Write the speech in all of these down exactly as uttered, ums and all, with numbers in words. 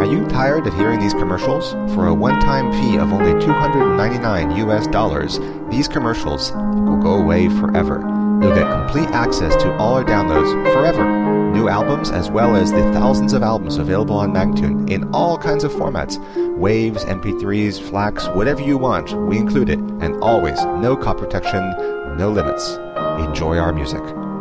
Are you tired of hearing these commercials? For a one-time fee of only two hundred ninety-nine U S dollars, these commercials will go away forever. You'll get complete access to all our downloads forever. New albums as well as the thousands of albums available on Magnatune in all kinds of formats. Waves, M P threes, FLACs, whatever you want, we include it. And always, no copy protection, no limits. Enjoy our music.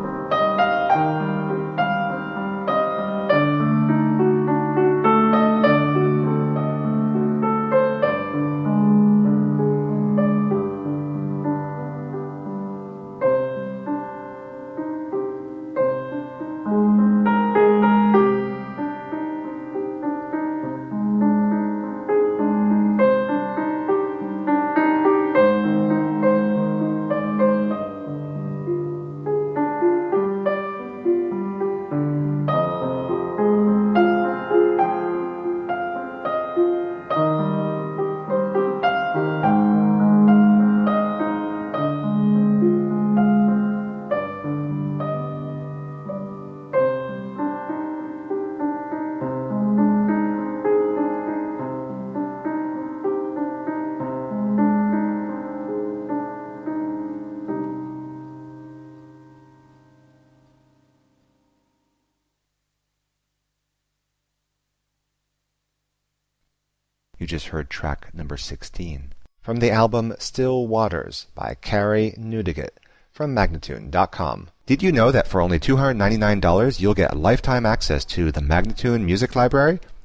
You just heard track number sixteen from the album Still Waters by Carrie Newdigate from Magnatune dot com. Did you know that for only two hundred ninety-nine dollars you'll get lifetime access to the Magnatune Music Library?